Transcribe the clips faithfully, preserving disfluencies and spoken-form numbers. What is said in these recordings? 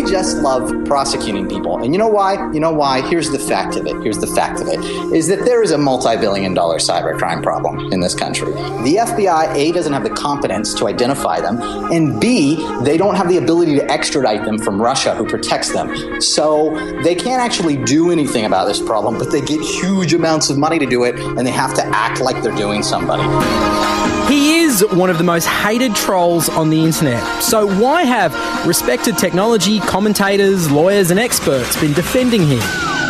just love prosecuting people. And you know why? You know why? Here's the fact of it. Here's the fact of it, is that there is a multi-billion dollar cybercrime problem in this country. The F B I, A, doesn't have the competence to identify them, and B, they don't have the ability to extradite them from Russia, who protects them. So they can't actually do anything about this problem, but they get huge amounts of money to do it, and they have to act like they're doing somebody. He is one of the most hated trolls on the internet. So why have respected technology commentators, lawyers and experts been defending him?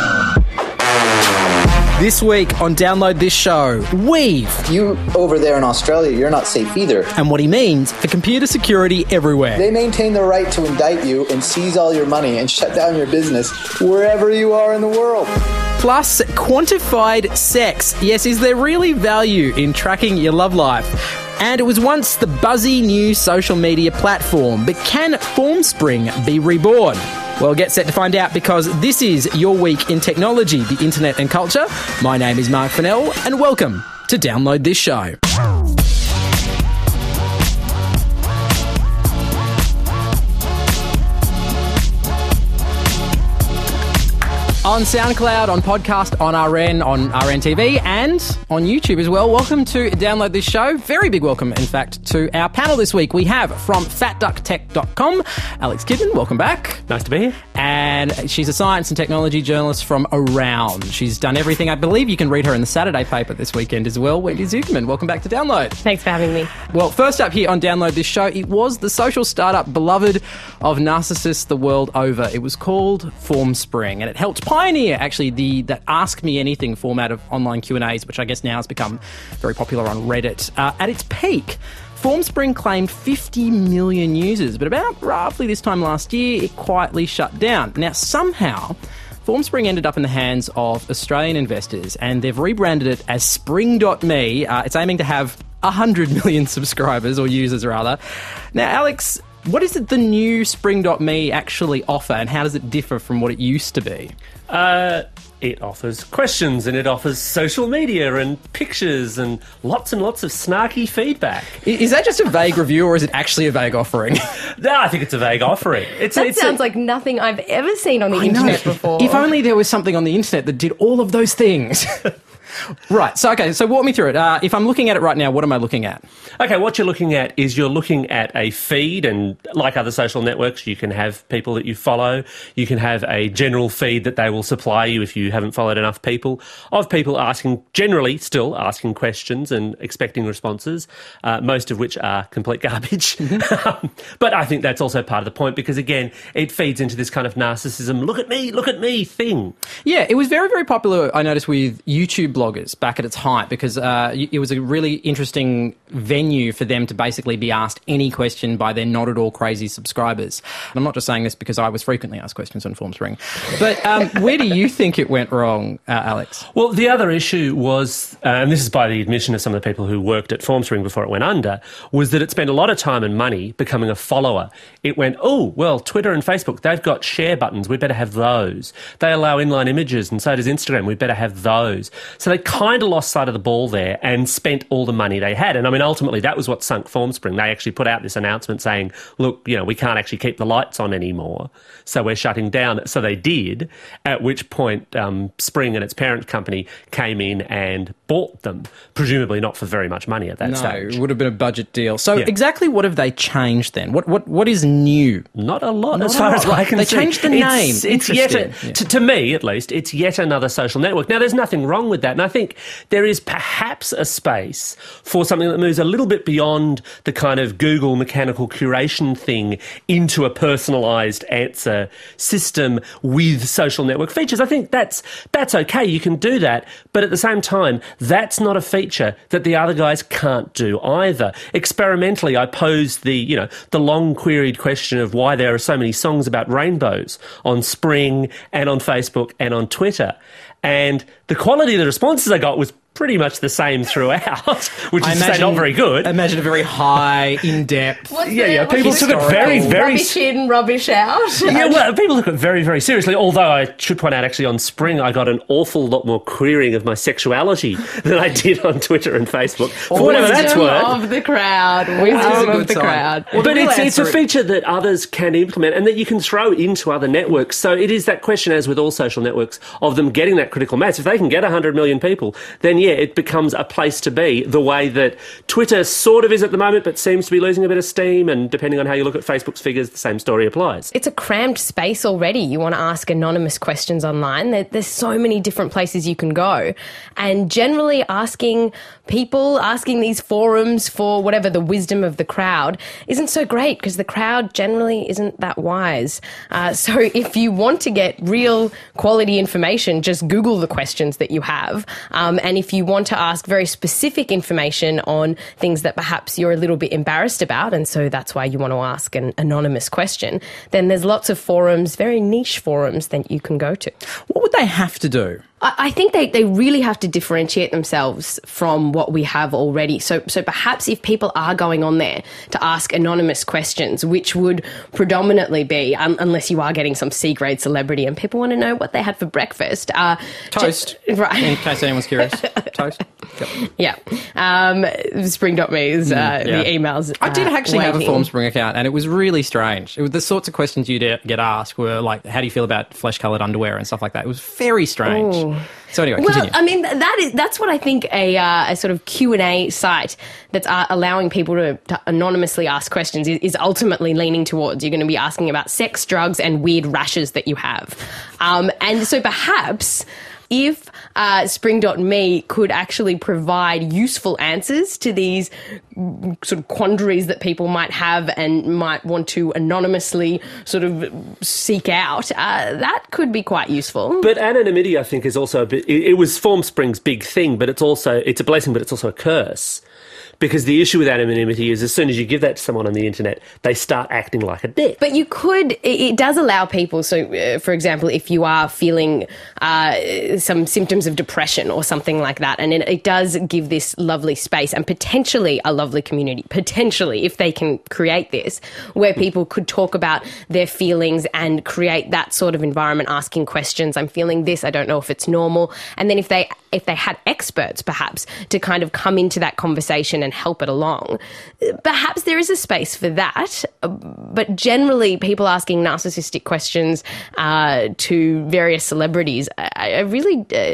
This week on Download This Show, Weave. You over there in Australia, you're not safe either. And what he means for computer security everywhere. They maintain the right to indict you and seize all your money and shut down your business wherever you are in the world. Plus, quantified sex. Yes, is there really value in tracking your love life? And it was once the buzzy new social media platform, but can Formspring be reborn? Well, get set to find out, because this is your week in technology, the internet and culture. My name is Mark Fennell, and welcome to Download This Show. On SoundCloud, on podcast, on R N, on R N T V, and on YouTube as well. Welcome to Download This Show. Very big welcome, in fact, to our panel this week. We have from fat duck tech dot com, Alex Kidman. Welcome back. Nice to be here. And she's a science and technology journalist from Around. She's done everything. I believe you can read her in the Saturday paper this weekend as well. Wendy Zuckerman, welcome back to Download. Thanks for having me. Well, first up here on Download This Show, it was the social startup beloved of narcissists the world over. It was called Formspring, and it helped pioneer, actually, the that Ask Me Anything format of online Q and A's, which I guess now has become very popular on Reddit. Uh, at its peak, Formspring claimed fifty million users, but about roughly this time last year, it quietly shut down. Now, somehow, Formspring ended up in the hands of Australian investors, and they've rebranded it as Spring dot me. Uh, it's aiming to have one hundred million subscribers, or users rather. Now, Alex, what is it the new Spring dot me actually offer, and how does it differ from what it used to be? Uh, it offers questions, and it offers social media and pictures and lots and lots of snarky feedback. Is that just a vague review, or is it actually a vague offering? No, I think it's a vague offering. It's, that it's sounds a, like nothing I've ever seen on the I internet know. before. If only there was something on the internet that did all of those things. Right, so okay, so walk me through it. Uh, if I'm looking at it right now, what am I looking at? Okay, what you're looking at is you're looking at a feed, and like other social networks, you can have people that you follow. You can have a general feed that they will supply you if you haven't followed enough people, of people asking, generally still asking questions and expecting responses, uh, most of which are complete garbage. um, but I think that's also part of the point, because, again, it feeds into this kind of narcissism, look at me, look at me thing. Yeah, it was very, very popular, I noticed, with YouTube bloggers back at its height, because uh, it was a really interesting venue for them to basically be asked any question by their not at all crazy subscribers. And I'm not just saying this because I was frequently asked questions on Formspring. But um, where do you think it went wrong, uh, Alex? Well, the other issue was, uh, and this is by the admission of some of the people who worked at Formspring before it went under, was that it spent a lot of time and money becoming a follower. It went, oh, well, Twitter and Facebook, they've got share buttons, we better have those. They allow inline images, and so does Instagram, we better have those. So they kind of lost sight of the ball there and spent all the money they had. And I mean, ultimately, that was what sunk Formspring. They actually put out this announcement saying, look, you know, we can't actually keep the lights on anymore, so we're shutting down. So they did, at which point um, Spring and its parent company came in and bought them, presumably not for very much money at that no, stage. No, it would have been a budget deal. So yeah. Exactly what have they changed then? What what What is new? Not a lot, Not as a far lot. as I can they see. They changed the it's, name. It's yet, a, yeah. to, to me at least, it's yet another social network. Now, there's nothing wrong with that, and I think there is perhaps a space for something that moves a little bit beyond the kind of Google mechanical curation thing into a personalised answer system with social network features. I think that's that's okay. You can do that, but at the same time, that's not a feature that the other guys can't do either. Experimentally, I posed the you know the long queried question of why there are so many songs about rainbows on Spring and on Facebook and on Twitter. And the quality of the responses I got was pretty much the same throughout, which I is to say imagine- not very good. Imagine a very high, in-depth. What's Yeah, the- yeah, what's people the took it very, story? very- Rubbish in, rubbish out. Yeah, well, people took it very, very seriously, although I should point out actually on Spring I got an awful lot more querying of my sexuality than I did on Twitter and Facebook, for whatever that's Wisdom worth. of the crowd. is a Wisdom good of the sign. crowd. Well, the But real it's, it's a answer- feature that others can implement and that you can throw into other networks. So it is that question, as with all social networks, of them getting that critical mass. If they can get one hundred million people, then yeah, it becomes a place to be, the way that Twitter sort of is at the moment, but seems to be losing a bit of steam. And depending on how you look at Facebook's figures, the same story applies. It's a crammed space already. You want to ask anonymous questions online. There, there's so many different places you can go. And generally asking people, asking these forums for whatever the wisdom of the crowd isn't so great because the crowd generally isn't that wise. Uh, so if you want to get real quality information, just Google the questions that you have. Um, and if you want to ask very specific information on things that perhaps you're a little bit embarrassed about, and so that's why you want to ask an anonymous question, then there's lots of forums, very niche forums that you can go to. What would they have to do? I I think they, they really have to differentiate themselves from what we have already. So so perhaps if people are going on there to ask anonymous questions, which would predominantly be, um, unless you are getting some C-grade celebrity and people want to know what they had for breakfast. Uh, Toast. ju- right. In case anyone's curious. Toast. Yep. Yeah. Um, spring dot me is uh, yeah. the emails. I did uh, actually have a waiting. Formspring account, and it was really strange. It was the sorts of questions you'd get asked were like, how do you feel about flesh-coloured underwear and stuff like that? It was very strange. Ooh. So anyway, Well, continue. I mean, that is that's what I think a, uh, a sort of Q and A site that's uh, allowing people to, to anonymously ask questions is, is ultimately leaning towards. You're going to be asking about sex, drugs, and weird rashes that you have. Um, and so perhaps if uh, spring dot me could actually provide useful answers to these sort of quandaries that people might have and might want to anonymously sort of seek out, uh, that could be quite useful. But anonymity, I think, is also a bit. It, it was Formspring's big thing, but it's also it's a blessing, but it's also a curse. Because the issue with anonymity is as soon as you give that to someone on the internet, they start acting like a dick. But you could, it- it does allow people, so uh, for example, if you are feeling uh, some symptoms of depression or something like that, and it, it does give this lovely space and potentially a lovely community, potentially, if they can create this, where people could talk about their feelings and create that sort of environment, asking questions. I'm feeling this, I don't know if it's normal. And then if they if they had experts perhaps to kind of come into that conversation and help it along, perhaps there is a space for that. But generally, people asking narcissistic questions uh, to various celebrities, I, I really, uh,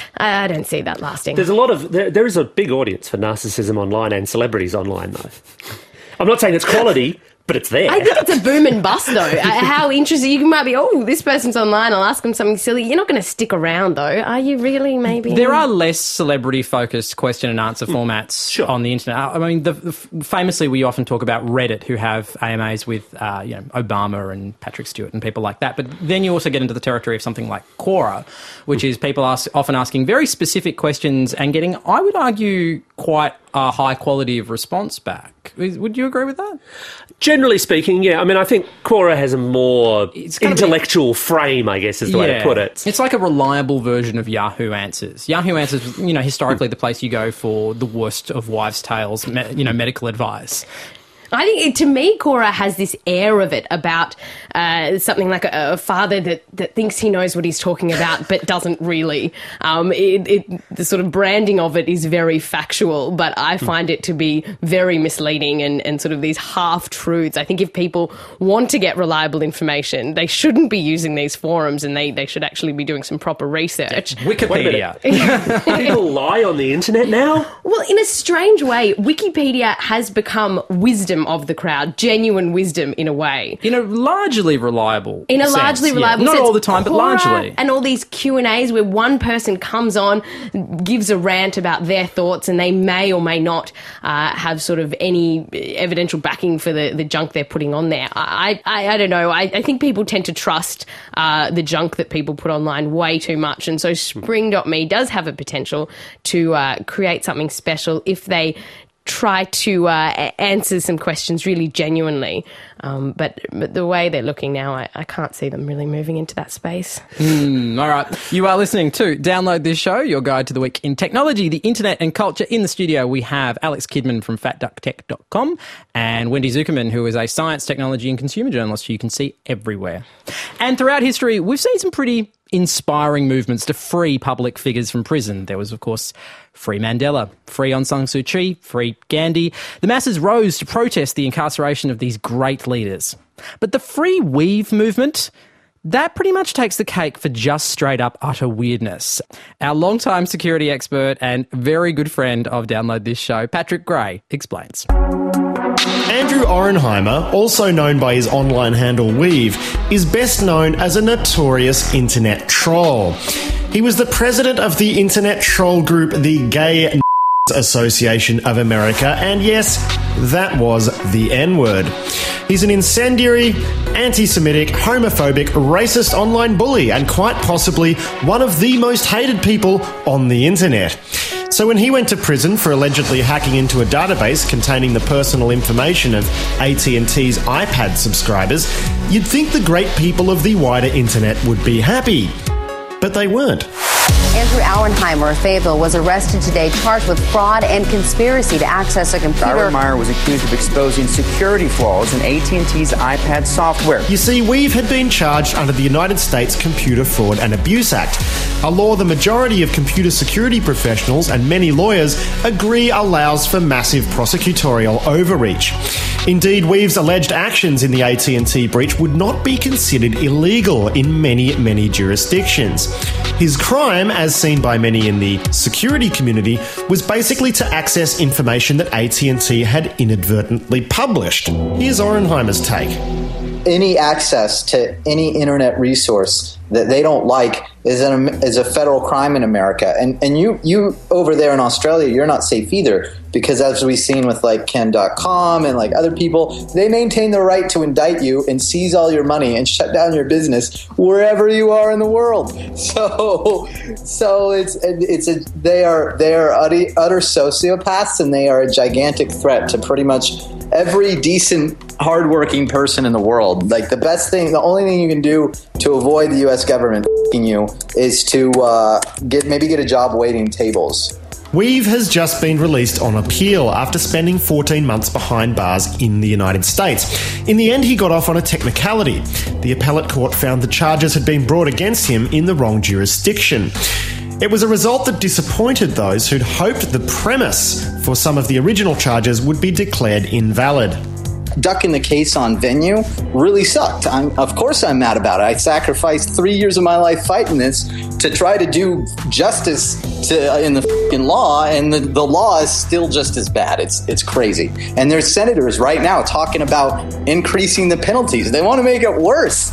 I don't see that lasting. There's a lot of there, there is a big audience for narcissism online and celebrities online, though. I'm not saying it's quality, but it's there. I think it's a boom and bust, though. Uh, How interesting. You might be, oh, this person's online, I'll ask them something silly. You're not going to stick around, though. Are you really, maybe? There are less celebrity-focused question and answer formats Sure. on the internet. I mean, the, the, famously, we often talk about Reddit, who have A M As with uh, you know, Obama and Patrick Stewart and people like that. But then you also get into the territory of something like Quora, which is people ask, often asking very specific questions and getting, I would argue, quite a high quality of response back. Is- Would you agree with that? Generally speaking, yeah. I mean, I think Quora has a more It's kind of intellectual frame, I guess is the way to put it. It's like a reliable version of Yahoo Answers. Yahoo Answers, you know, historically the place you go for the worst of wives' tales, me, you know, medical advice. I think, it, to me, Quora has this air of it about uh, something like a, a father that, that thinks he knows what he's talking about but doesn't really. Um, it, it, the sort of branding of it is very factual, but I find it to be very misleading and, and sort of these half-truths. I think if people want to get reliable information, they shouldn't be using these forums and they, they should actually be doing some proper research. Wikipedia. People lie on the internet now? Well, in a strange way, Wikipedia has become wisdom of the crowd, genuine wisdom in a way. In a largely reliable In a sense, largely yeah. reliable Not sense. all the time, but Quora largely. And all these Q and A's where one person comes on, gives a rant about their thoughts, and they may or may not uh, have sort of any evidential backing for the, the junk they're putting on there. I, I, I don't know. I, I think people tend to trust uh, the junk that people put online way too much. And so spring dot me does have a potential to uh, create something special if they try to uh, answer some questions really genuinely. Um, but, but the way they're looking now, I, I can't see them really moving into that space. Mm, all right. You are listening to Download This Show, your guide to the week in technology, the internet and culture. In the studio, we have Alex Kidman from fat duck tech dot com and Wendy Zuckerman, who is a science, technology and consumer journalist who you can see everywhere. And throughout history, we've seen some pretty inspiring movements to free public figures from prison. There was, of course, Free Mandela, Free Aung San Suu Kyi, Free Gandhi. The masses rose to protest the incarceration of these great leaders. But the Free Weave movement, that pretty much takes the cake for just straight up utter weirdness. Our longtime security expert and very good friend of Download This Show, Patrick Gray, explains. Andrew Auernheimer, also known by his online handle Weave, is best known as a notorious internet troll. He was the president of the internet troll group the Gay Association of America, and yes, that was the N-word. He's an incendiary, anti-Semitic, homophobic, racist online bully, and quite possibly one of the most hated people on the internet. So when he went to prison for allegedly hacking into a database containing the personal information of A T and T's iPad subscribers, you'd think the great people of the wider internet would be happy. But they weren't. Andrew Auernheimer of Fayetteville was arrested today, charged with fraud and conspiracy to access a computer. Auernheimer was accused of exposing security flaws in A T and T's iPad software. You see, Weave had been charged under the United States Computer Fraud and Abuse Act, a law the majority of computer security professionals and many lawyers agree allows for massive prosecutorial overreach. Indeed, Weave's alleged actions in the A T and T breach would not be considered illegal in many, many jurisdictions. His crime, as seen by many in the security community, was basically to access information that A T and T had inadvertently published. Here's Auernheimer's take. Any access to any internet resource that they don't like is, an, is a federal crime in America. And and you you over there in Australia, you're not safe either, because as we've seen with like Ken dot com and like other people, they maintain the right to indict you and seize all your money and shut down your business wherever you are in the world. So so it's it's a they are they are utter, utter sociopaths, and they are a gigantic threat to pretty much every decent, hardworking person in the world. Like the best thing, the only thing you can do to avoid the U S government f***ing you is to uh, get maybe get a job waiting tables. Weave has just been released on appeal after spending fourteen months behind bars in the United States. In the end, he got off on a technicality. The appellate court found the charges had been brought against him in the wrong jurisdiction. It was a result that disappointed those who'd hoped the premise for some of the original charges would be declared invalid. Ducking the case on venue really sucked. I'm, of course I'm mad about it. I sacrificed three years of my life fighting this to try to do justice to, uh, in the f***ing law, and the, the law is still just as bad. It's it's crazy. And there's senators right now talking about increasing the penalties. They want to make it worse.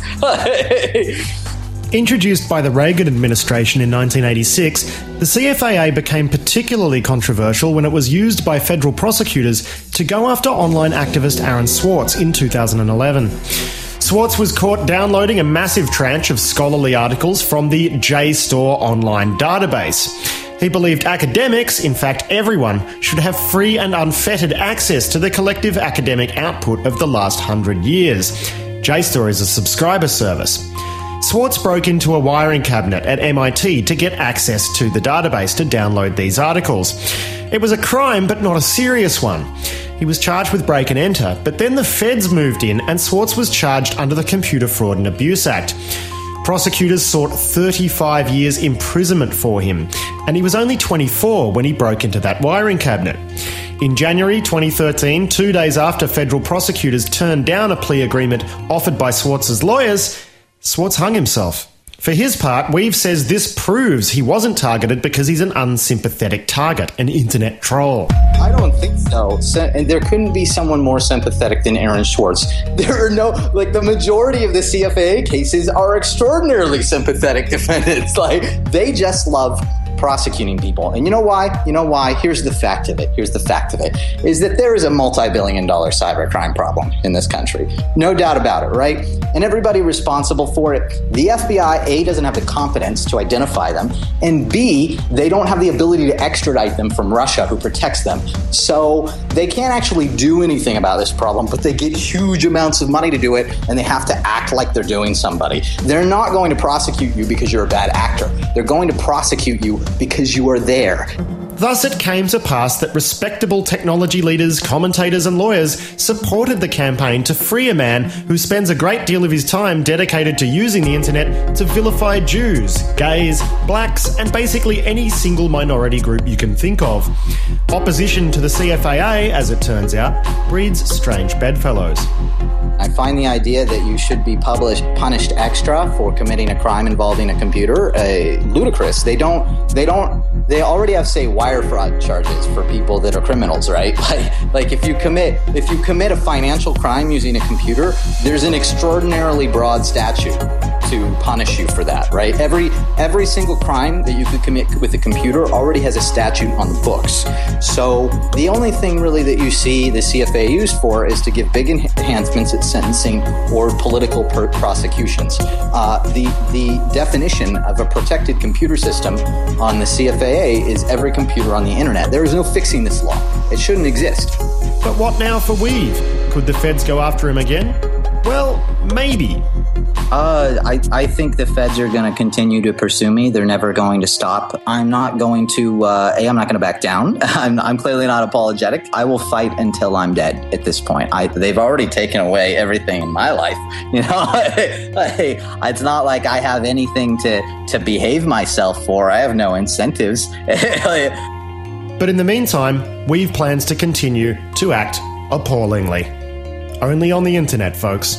Introduced by the Reagan administration in nineteen eighty-six, the C F A A became particularly controversial when it was used by federal prosecutors to go after online activist Aaron Swartz in two thousand eleven. Swartz was caught downloading a massive tranche of scholarly articles from the JSTOR online database. He believed academics, in fact everyone, should have free and unfettered access to the collective academic output of the last hundred years. JSTOR is a subscriber service. Swartz broke into a wiring cabinet at M I T to get access to the database to download these articles. It was a crime, but not a serious one. He was charged with break and enter, but then the feds moved in and Swartz was charged under the Computer Fraud and Abuse Act. Prosecutors sought thirty-five years imprisonment for him, and he was only twenty-four when he broke into that wiring cabinet. In January twenty thirteen, two days after federal prosecutors turned down a plea agreement offered by Swartz's lawyers, Swartz hung himself. For his part, Weave says this proves he wasn't targeted because he's an unsympathetic target, an internet troll. I don't think so. And there couldn't be someone more sympathetic than Aaron Swartz. There are no, like, the majority of the C F A A cases are extraordinarily sympathetic defendants. Like, they just love prosecuting people. And you know why? You know why? Here's the fact of it. Here's the fact of it, is that there is a multi-billion dollar cybercrime problem in this country. No doubt about it, right? And everybody responsible for it. The F B I, A, doesn't have the competence to identify them, and B, they don't have the ability to extradite them from Russia, who protects them. So they can't actually do anything about this problem, but they get huge amounts of money to do it, and they have to act like they're doing somebody. They're not going to prosecute you because you're a bad actor. They're going to prosecute you because you are there. Thus, it came to pass that respectable technology leaders, commentators and lawyers supported the campaign to free a man who spends a great deal of his time dedicated to using the internet to vilify Jews, gays, blacks and basically any single minority group you can think of. Opposition to the C F A A, as it turns out, breeds strange bedfellows. I find the idea that you should be published, punished extra for committing a crime involving a computer uh, ludicrous. They don't, they don't, they already have, say, wire fraud charges for people that are criminals, right? Like, like if you commit, if you commit a financial crime using a computer, there's an extraordinarily broad statute to punish you for that, right? Every, every single crime that you could commit with a computer already has a statute on the books. So the only thing really that you see the C F A A used for is to give big enhancements at sentencing or political per- prosecutions. Uh, the, the definition of a protected computer system on the C F A A is every computer on the internet. There is no fixing this law. It shouldn't exist. But what now for Weave? Could the feds go after him again? Well, maybe. Uh, I, I think the feds are going to continue to pursue me. They're never going to stop. I'm not going to, uh, A, I'm not going to back down. I'm, I'm clearly not apologetic. I will fight until I'm dead at this point. I, they've already taken away everything in my life. You know, it's not like I have anything to, to behave myself for. I have no incentives. But in the meantime, Weave plans to continue to act appallingly. Only on the internet, folks.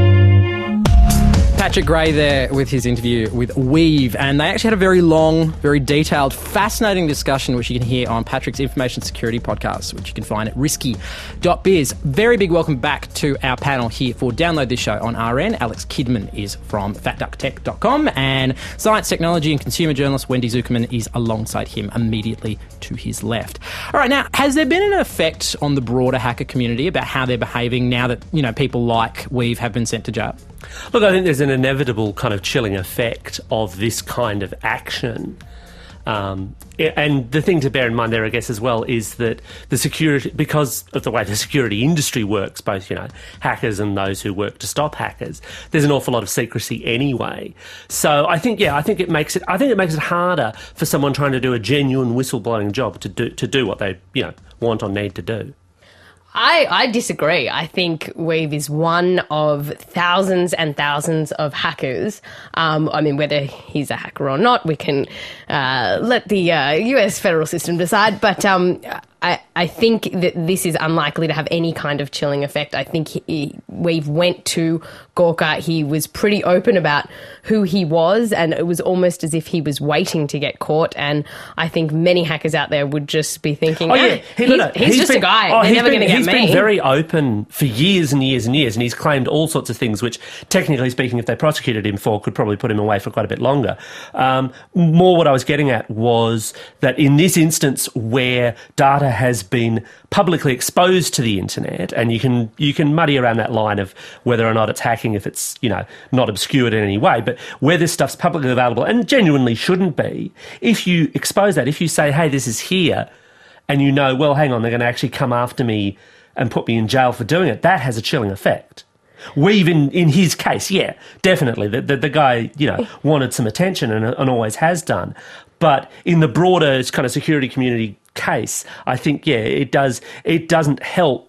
Patrick Gray there with his interview with Weave, and they actually had a very long, very detailed, fascinating discussion which you can hear on Patrick's Information Security podcast, which you can find at risky dot biz. Very big welcome back to our panel here for Download This Show on R N. Alex Kidman is from fat duck tech dot com, and science, technology and consumer journalist Wendy Zuckerman is alongside him immediately to his left. All right, now, has there been an effect on the broader hacker community about how they're behaving now that, you know, people like Weave have been sent to jail? Look, I think there's an inevitable kind of chilling effect of this kind of action. Um, and the thing to bear in mind there, I guess, as well, is that the security, because of the way the security industry works, both, you know, hackers and those who work to stop hackers, there's an awful lot of secrecy anyway. So I think, yeah, I think it makes it, I think it makes it harder for someone trying to do a genuine whistleblowing job to do, to do what they, you know, want or need to do. I, I disagree. I think Weave is one of thousands and thousands of hackers. Um, I mean, whether he's a hacker or not, we can uh, let the uh, U S federal system decide. But um, I, I think that this is unlikely to have any kind of chilling effect. I think he, Weave went to Gawker. He was pretty open about who he was, and it was almost as if he was waiting to get caught. And I think many hackers out there would just be thinking, oh, yeah, he, he's, no, no. he's, he's just been, a guy. Oh, They're never going to get he's me. He's been very open for years and years and years, and he's claimed all sorts of things which, technically speaking, if they prosecuted him for, could probably put him away for quite a bit longer. Um, more what I was getting at was that in this instance where data has been publicly exposed to the internet, and you can you can muddy around that line of whether or not it's hacking if it's, you know, not obscured in any way, but where this stuff's publicly available and genuinely shouldn't be, if you expose that, if you say, hey, this is here, and you know, well, hang on, they're going to actually come after me and put me in jail for doing it, that has a chilling effect. Weave, in, in his case, yeah, definitely. The, the, the guy, you know, wanted some attention and, and always has done. But in the broader kind of security community case, I think, yeah, it does. It doesn't help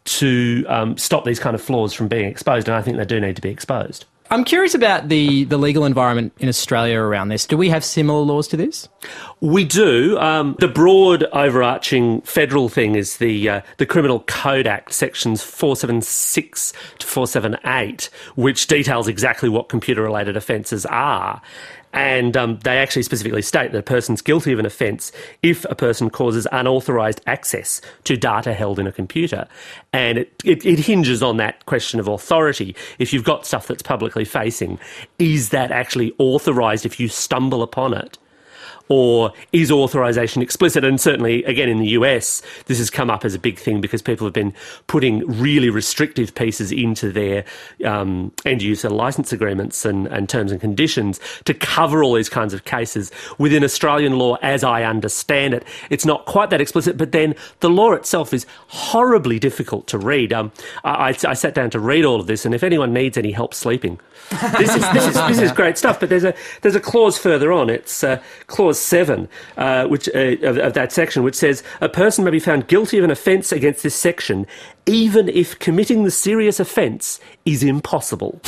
to um, stop these kind of flaws from being exposed, and I think they do need to be exposed. I'm curious about the, the legal environment in Australia around this. Do we have similar laws to this? We do. Um, the broad overarching federal thing is the uh, the Criminal Code Act, sections four seventy-six to four seventy-eight, which details exactly what computer-related offences are. And um, they actually specifically state that a person's guilty of an offence if a person causes unauthorised access to data held in a computer. And it, it, it hinges on that question of authority. If you've got stuff that's publicly facing, is that actually authorised if you stumble upon it? or is authorization explicit? And certainly, again, in the U S, this has come up as a big thing because people have been putting really restrictive pieces into their um, end-user license agreements and, and terms and conditions to cover all these kinds of cases. Within Australian law, as I understand it, it's not quite that explicit, but then the law itself is horribly difficult to read. Um, I, I sat down to read all of this, and if anyone needs any help sleeping, this is this is this is great stuff. But there's a there's a clause further on. It's uh, clause seven, uh, which uh, of, of that section, which says a person may be found guilty of an offence against this section, even if committing the serious offence is impossible.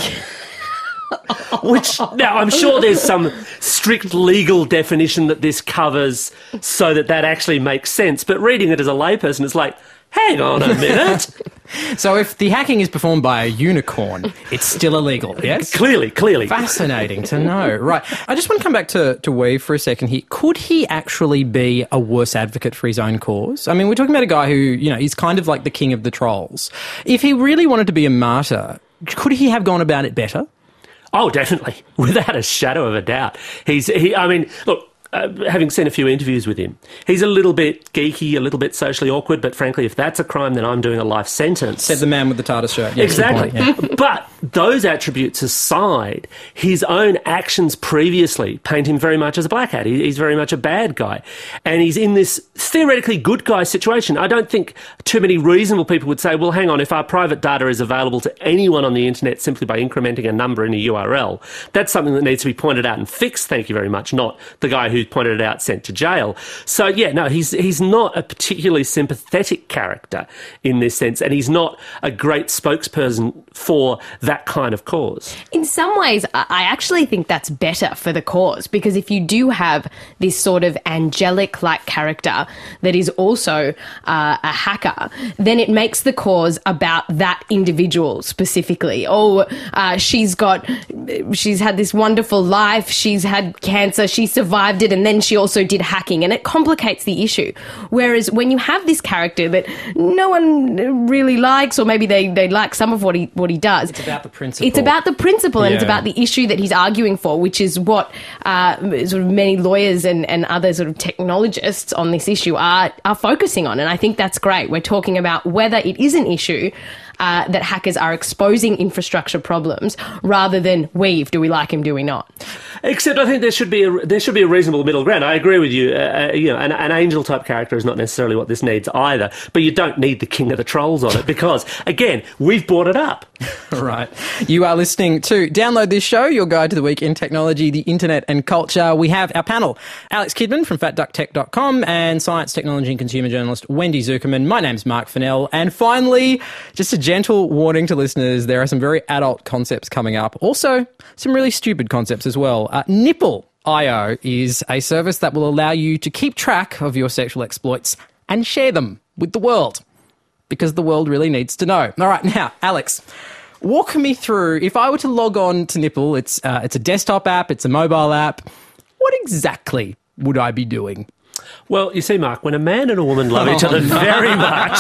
Which, now, I'm sure there's some strict legal definition that this covers so that that actually makes sense. But reading it as a layperson, it's like, hang on a minute. So if the hacking is performed by a unicorn, it's still illegal, yes? Clearly, clearly. Fascinating to know. Right. I just want to come back to, to Weave for a second here. Could he actually be a worse advocate for his own cause? I mean, we're talking about a guy who, you know, he's kind of like the king of the trolls. If he really wanted to be a martyr, could he have gone about it better? Oh, definitely, without a shadow of a doubt. He's, he, I mean, look, uh, having seen a few interviews with him, he's a little bit geeky, a little bit socially awkward, but frankly, if that's a crime, then I'm doing a life sentence. Said the man with the TARDIS shirt. Yeah, exactly. Point, yeah. But those attributes aside, his own actions previously paint him very much as a black hat. He, he's very much a bad guy. And he's in this theoretically good guy situation. I don't think too many reasonable people would say, well, hang on, if our private data is available to anyone on the internet simply by incrementing a number in a U R L, that's something that needs to be pointed out and fixed, thank you very much, not the guy who pointed it out sent to jail. So, yeah, no, he's he's not a particularly sympathetic character in this sense, and he's not a great spokesperson for that kind of cause. In some ways, I actually think that's better for the cause, because if you do have this sort of angelic-like character that is also uh, a hacker, then it makes the cause about that individual specifically. Oh, uh, she's got, she's had this wonderful life, she's had cancer, she survived it, and then she also did hacking, and it complicates the issue. Whereas when you have this character that no one really likes, or maybe they, they like some of what he what he does, it's about the principle. It's about the principle, and yeah. it's about the issue that he's arguing for, which is what uh, sort of many lawyers and, and other sort of technologists on this issue are are focusing on. And I think that's great. We're talking about whether it is an issue Uh, that hackers are exposing infrastructure problems, rather than Weave, do we like him, do we not? Except I think there should be a, there should be a reasonable middle ground. I agree with you. Uh, you know, an, an angel type character is not necessarily what this needs either. But you don't need the king of the trolls on it because, again, we've brought it up. Right. You are listening to Download This Show, your guide to the week in technology, the internet and culture. We have our panel, Alex Kidman from fat duck tech dot com and science, technology and consumer journalist Wendy Zukerman. My name's Mark Fennell. And finally, just a gentle warning to listeners, there are some very adult concepts coming up. Also, some really stupid concepts as well. Uh, Nipple dot io is a service that will allow you to keep track of your sexual exploits and share them with the world, because the world really needs to know. All right, now, Alex, walk me through, if I were to log on to Nipple, it's uh, it's a desktop app, it's a mobile app, what exactly would I be doing? Well, you see, Mark, when a man and a woman love each other very much,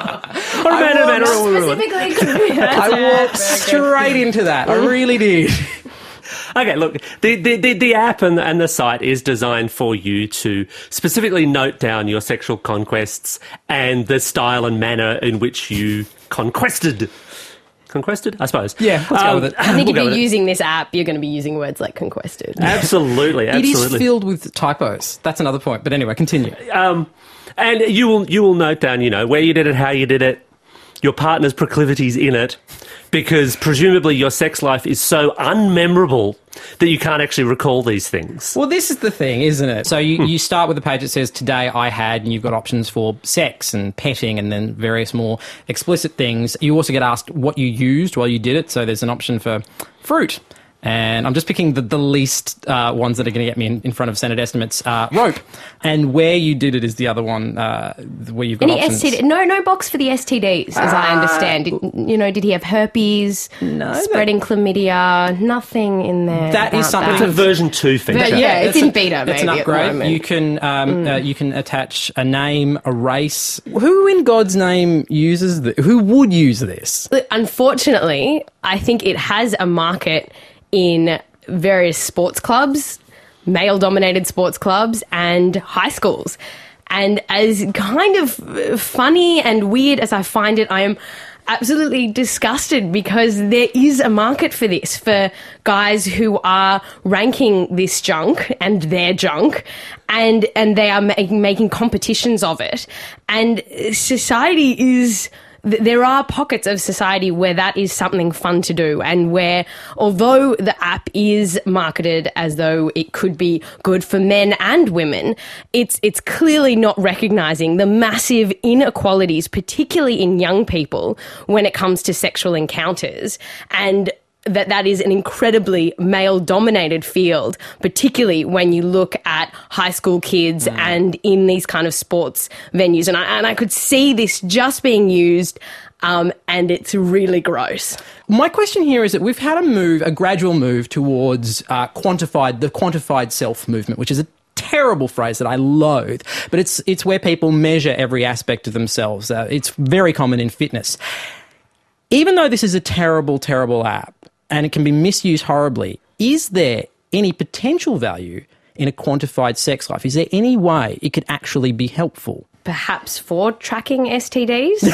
or a man and a man or a woman, Specifically, I walked straight into that. I really did. Okay, look, the, the, the, the app and, and the site is designed for you to specifically note down your sexual conquests and the style and manner in which you conquested. Conquested, I suppose. Yeah, let's um, go with it. I think we'll if you're using this app, you're going to be using words like conquested. Absolutely, absolutely. It is filled with typos. That's another point. But anyway, continue. Um, and you will you will note down, you know, where you did it, how you did it, your partner's proclivities in it, because presumably your sex life is so unmemorable that you can't actually recall these things. Well, this is the thing, isn't it? So you, you start with a page that says, today I had, and you've got options for sex and petting and then various more explicit things. You also get asked what you used while you did it. So there's an option for fruit. And I'm just picking the, the least uh, ones that are going to get me in, in front of Senate estimates. Uh, rope. And where you did it is the other one uh, where you've got Any options. S T D? No, no box for the S T Ds, as I understand. Did, you know, did he have herpes? No, Spreading chlamydia? Nothing in there. That is about something It's that. a version two feature. But yeah, it's that's in a- beta, That's an maybe, at the upgrade. moment. You can um, uh, you can attach a name, a race. Who in God's name uses this? Who would use this? But unfortunately, I think it has a market in various sports clubs. male-dominated sports clubs and high schools. And as kind of funny and weird as I find it, I am absolutely disgusted because there is a market for this, for guys who are ranking this junk and their junk, and and they are ma- making competitions of it. And society is... There are pockets of society where that is something fun to do, and where, although the app is marketed as though it could be good for men and women, it's it's clearly not recognising the massive inequalities, particularly in young people, when it comes to sexual encounters, and that that is an incredibly male-dominated field, particularly when you look at high school kids mm. and in these kind of sports venues. And I, and I could see this just being used, um, and it's really gross. My question here is that we've had a move, a gradual move towards uh, quantified, the quantified self movement, which is a terrible phrase that I loathe, but it's it's where people measure every aspect of themselves. Uh, it's very common in fitness. Even though this is a terrible, terrible app, and it can be misused horribly, is there any potential value in a quantified sex life? Is there any way it could actually be helpful? Perhaps for tracking S T Ds?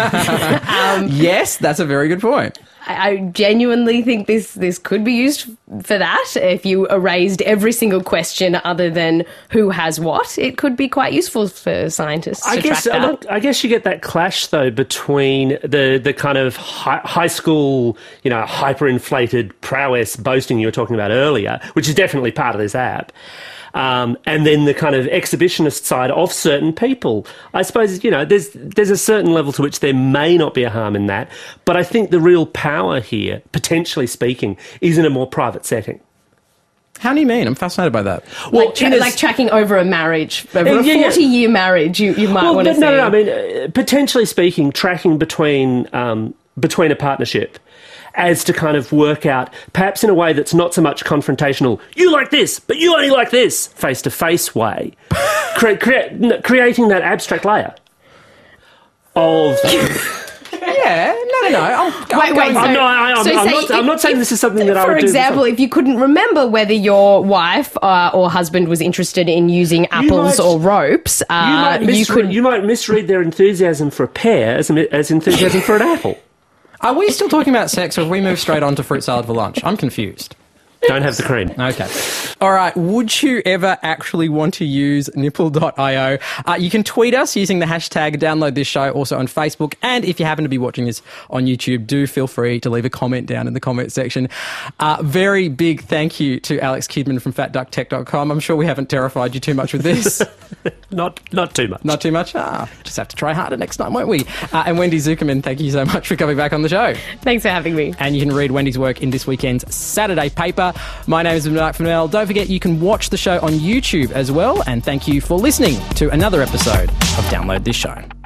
um, yes, that's a very good point. I, I genuinely think this, this could be used for that. If you erased every single question other than who has what, it could be quite useful for scientists I to guess, track that. Look, I guess you get that clash, though, between the, the kind of high, high school, you know, hyperinflated prowess boasting you were talking about earlier, which is definitely part of this app. Um, and then the kind of exhibitionist side of certain people. I suppose, you know, there's there's a certain level to which there may not be a harm in that, but I think the real power here, potentially speaking, is in a more private setting. How do you mean? I'm fascinated by that. Well, like, tra- like tracking over a marriage, over uh, a yeah, forty-year yeah. marriage, you, you might well, want to see. No, no, no, I mean, uh, potentially speaking, tracking between um, between a partnership as to kind of work out, perhaps in a way that's not so much confrontational, you like this, but you only like this, face-to-face way, cre- cre- creating that abstract layer of... Yeah, no, no, no. I'm, I'm wait, wait. So, I'm, not, I, I'm, so I'm, say not, if, I'm not saying if, this is something that I would do. For example, do if you couldn't remember whether your wife uh, or husband was interested in using apples might, or ropes, uh, you, might misread, you could... You might misread their enthusiasm for a pear as, as enthusiasm for an apple. Are we still talking about sex, or have we moved straight on to fruit salad for lunch? I'm confused. Don't have the cream. Okay. All right. Would you ever actually want to use nipple dot io? Uh, you can tweet us using the hashtag download this show, also on Facebook. And if you happen to be watching this on YouTube, do feel free to leave a comment down in the comment section. Uh, very big thank you to Alex Kidman from fat duck tech dot com. I'm sure we haven't terrified you too much with this. not not too much. Not too much? Ah, just have to try harder next time, won't we? Uh, and Wendy Zukerman, thank you so much for coming back on the show. Thanks for having me. And you can read Wendy's work in this weekend's Saturday paper. My name is Mark Fennell. Don't forget you can watch the show on YouTube as well. And thank you for listening to another episode of Download This Show.